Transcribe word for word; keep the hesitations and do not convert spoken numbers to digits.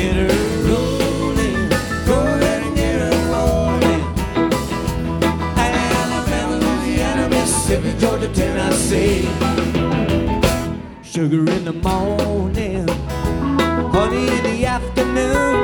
get her rolling. Go ahead and get her rolling. Alabama, Louisiana, Mississippi, Georgia, Tennessee. Sugar in the morning, honey in the afternoon.